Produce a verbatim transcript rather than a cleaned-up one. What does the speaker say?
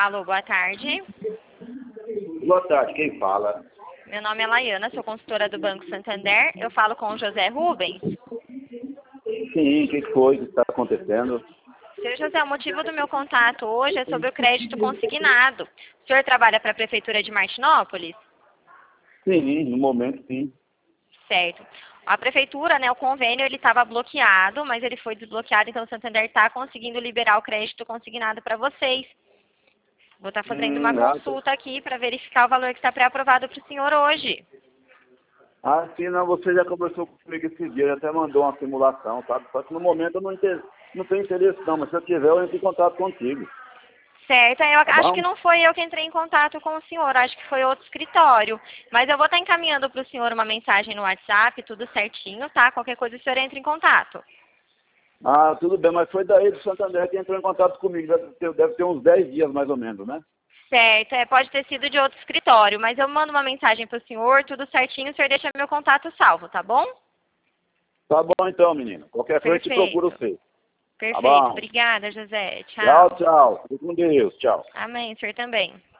Alô, boa tarde. Boa tarde, quem fala? Meu nome é Laiana, sou consultora do Banco Santander. Eu falo com o José Rubens. Sim, o que foi que está acontecendo? Senhor José, o motivo do meu contato hoje é sobre o crédito consignado. O senhor trabalha para a Prefeitura de Martinópolis? Sim, no momento sim. Certo. A Prefeitura, né, o convênio, ele estava bloqueado, mas ele foi desbloqueado, então o Santander está conseguindo liberar o crédito consignado para vocês. Vou estar fazendo uma Hum, ah, consulta aqui para verificar o valor que está pré-aprovado para o senhor hoje. ah, sim, não, você já conversou comigo esse dia, até mandou uma simulação, sabe? Só que no momento eu não, inter... não tenho interesse não, mas se eu tiver eu entro em contato contigo. Certo, eu Tá acho bom? que não foi eu que entrei em contato com o senhor, acho que foi outro escritório. Mas eu vou estar encaminhando para o senhor uma mensagem no WhatsApp, tudo certinho, tá? Qualquer coisa o senhor entra em contato. Ah, tudo bem, mas foi daí do Santander que entrou em contato comigo, deve ter, deve ter uns dez dias mais ou menos, né? Certo, é, pode ter sido de outro escritório, mas eu mando uma mensagem para o senhor, tudo certinho, o senhor deixa meu contato salvo, tá bom? Tá bom então, menino. Qualquer coisa eu te procuro Perfeito. você. Tá Perfeito. bom? Obrigada, José. Tchau, Tchau. tchau. Fique com Deus. Tchau. Amém, o senhor também.